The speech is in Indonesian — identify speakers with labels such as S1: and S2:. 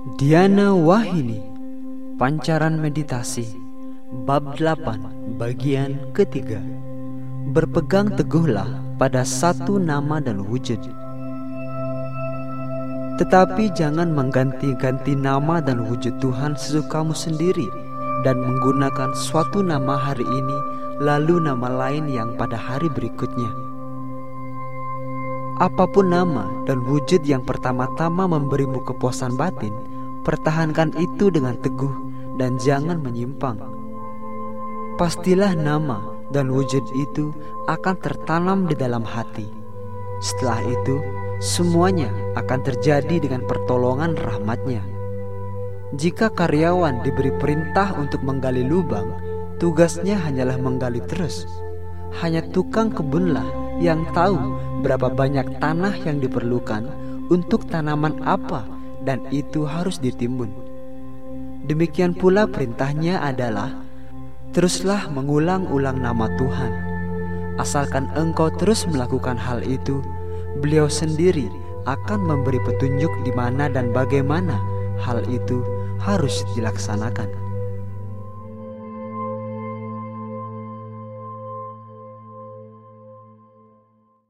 S1: Dhyana Wahini, Pancaran Meditasi, Bab 8, Bagian ketiga. Berpegang teguhlah pada satu nama dan wujud. Tetapi jangan mengganti-ganti nama dan wujud Tuhan sesukamu sendiri, dan menggunakan suatu nama hari ini lalu nama lain yang pada hari berikutnya. Apapun nama dan wujud yang pertama-tama memberimu kepuasan batin, pertahankan itu dengan teguh dan jangan menyimpang. Pastilah nama dan wujud itu akan tertanam di dalam hati. Setelah itu, semuanya akan terjadi dengan pertolongan rahmat-Nya. Jika karyawan diberi perintah untuk menggali lubang, tugasnya hanyalah menggali terus. Hanya tukang kebunlah yang tahu berapa banyak tanah yang diperlukan untuk tanaman apa, dan itu harus ditimbun. Demikian pula perintahnya adalah, teruslah mengulang-ulang nama Tuhan. Asalkan engkau terus melakukan hal itu, Beliau sendiri akan memberi petunjuk di mana dan bagaimana hal itu harus dilaksanakan.